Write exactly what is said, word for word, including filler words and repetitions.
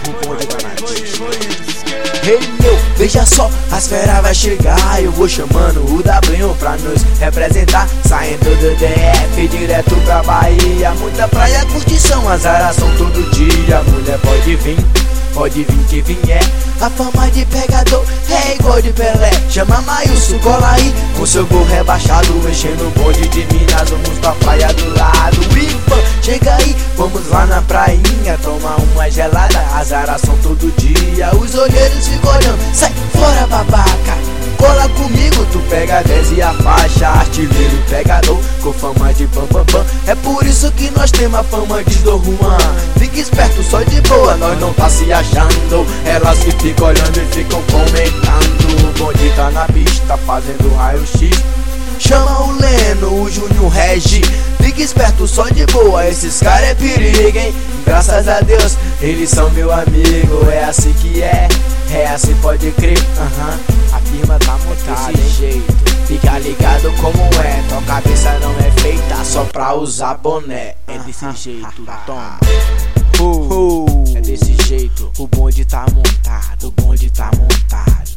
O bonde tá na pista. Ei meu, veja só, as feras vai chegar. Eu vou chamando o W pra nos representar. Saindo do D F direto pra Bahia. Muita praia, curtição, azaração todo dia. Mulher pode vir, pode vir que vier. A fama de pegador é igual de Pelé. Chama Maílson, cola aí com seu gol rebaixado. Mexendo o bonde de Minas, vamos pra praia do lado. Ivan, chega aí, vamos lá na prainha tomar uma gelada, azaração todo dia. Os olheiros ficam olhando, sai fora babaca. Cola comigo, tu pega dez e a faixa. Artilheiro pegador, com fama de bam bam bam. É por isso que nós temos a fama de Dom Juan. Fica esperto, só de boa, nós não tá se achando. Elas que ficam olhando e ficam comentando. O bonde tá na pista, fazendo raio-x. Chama o Leno, o Júnior Regi. Fica esperto, só de boa, esses caras é perigo, hein? Graças a Deus, eles são meu amigo. É assim que é, é assim pode crer. Aham, a firma tá montada desse jeito. Fica ligado como é, tua cabeça não é feita só pra usar boné. É desse jeito, toma. Uh, uh, é desse jeito, o bonde tá montado, o bonde tá montado.